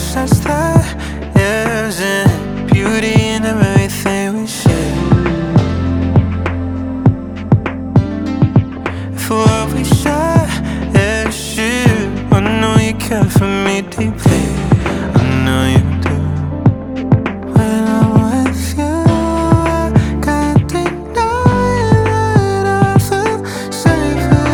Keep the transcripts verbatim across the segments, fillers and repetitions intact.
sense that isn't beauty in everything we share. For what we share is true. I know you care for me deeply, I know you do. When I'm with you, I can't deny that I feel safer.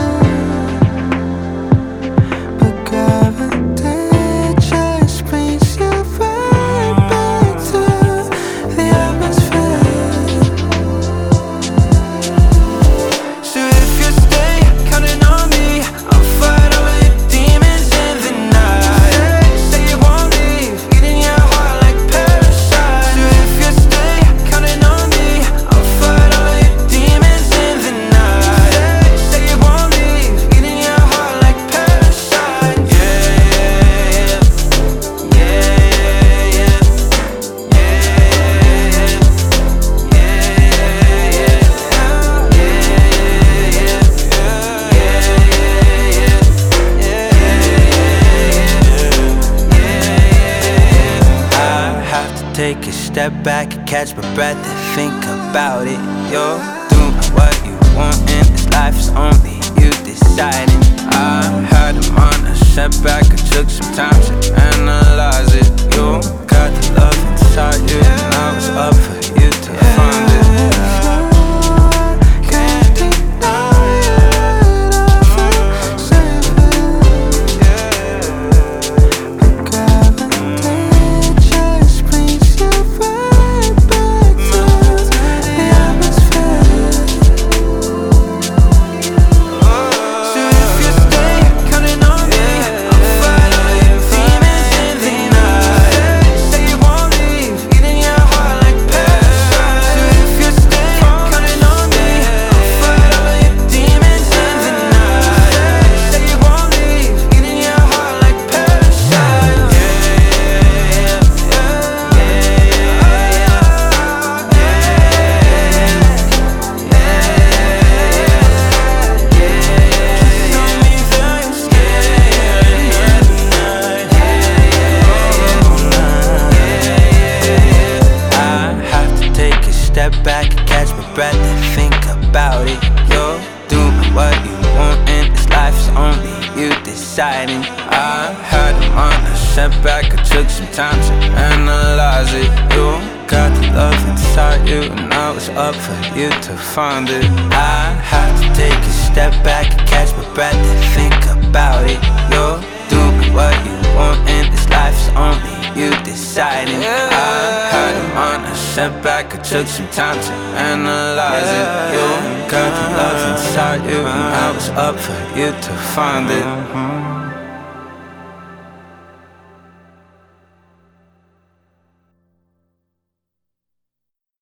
But gravity just brings you right back to the atmosphere. So if you stay counting on me, I'll fight all of your demons in the night. Say you won't leave, eating your heart like parasite. So if you stay counting on me, I'll fight all of your demons in the night. Say you won't leave, eating your heart like parasite. Yeah, yeah, yeah, yeah, yeah, I have to take a step back and catch my breath and think about it. You're doing what you want in this life, is only you deciding. I had a minor setback, I took some time to analyze it. You got the love inside you, and now it's up for you to find it. Back and catch my breath and think about it. You're doing what you want in this life, is only you deciding. I had a minor setback, I took some time to analyze it. You got the love inside you, and now it's up for you to find it. I had to take a step back and catch my breath and think about it. You're doing what you want in this life, is only you deciding. I had a minor setback, I took some time to analyze it. You got the love inside you, and now it's up for you to find it.